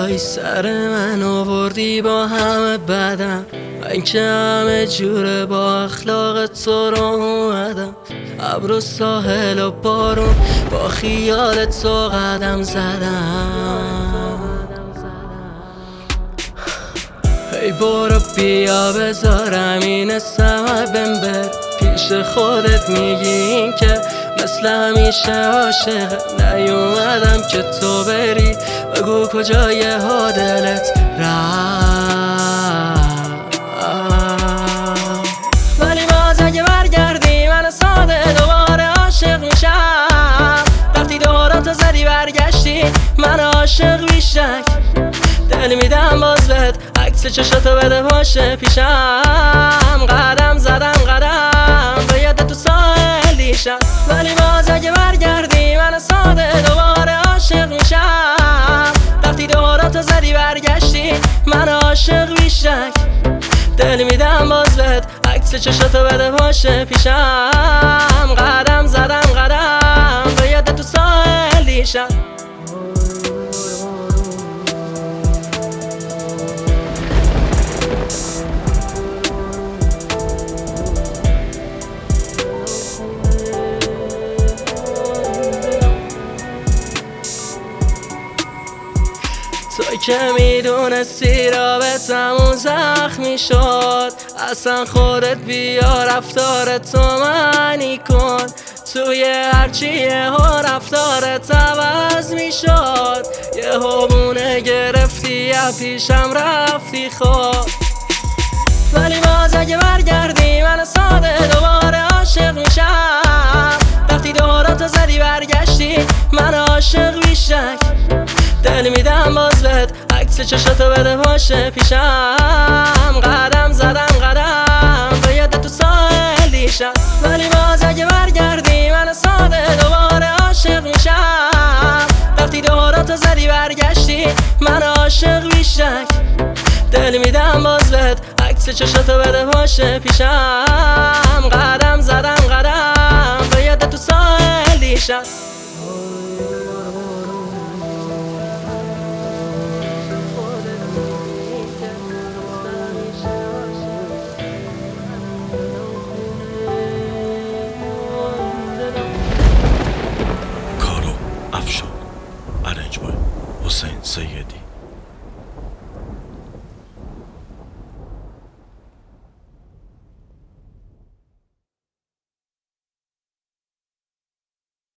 وای سر من آوردی با همه بدم، من که همه جوره با اخلاق تو رو اومدم. ابر و ساحل و بارون با خیال تو قدم زدم. ای برو بیا بذارم این سمه بمبر، پیش خودت میگی این که مثل همیشه عاشق نیومدم که تو بری. بگو کجای ها دلت رفت، ولی باز اگه برگردی من ساده دوباره عاشق میشم. وقتی دوراتو زدی برگشتی من عاشق بیشک، دل میدم باز بهت عکس چشاتو بده باشه پیشم. قدم زدم قدم به یاد تو ساحل شب، ولی باز اگه برگردی من ساده دوباره عاشق میشم. وقتی دوراتو زدی برگشتی من عاشق بیشک، دل میدم باز بهت عکس چشاتو بده باشه پیشم. قدم زدم قدم به یاد تو ساحل شب. توی که میدونستی رابطمون زخمی شد، اصلا خودت بیا رفتارتو معنی کن. توی هرچی یهو رفتارت عوض میشد، یهو بونه گرفتی یا پیشم رفتی خود. ولی باز اگه برگردی من ساده دوباره عاشق میشم. وقتی دوراتو زدی برگشتی من عاشق بیشک، دل میدم باز بهت عکس چشاتو بده باشه پیشم. قدم زدم قدم به یاد تو ساحل شب، ولی باز اگه برگردی من ساده دوباره عاشق میشم. وقتی دوراتو زدی برگشتی من عاشق بیشک، دل میدم باز بهت عکس چشاتو بده باشه پیشم. قدم زدم قدم به یاد تو ساحل شب. ارنج بای حسین سیدی.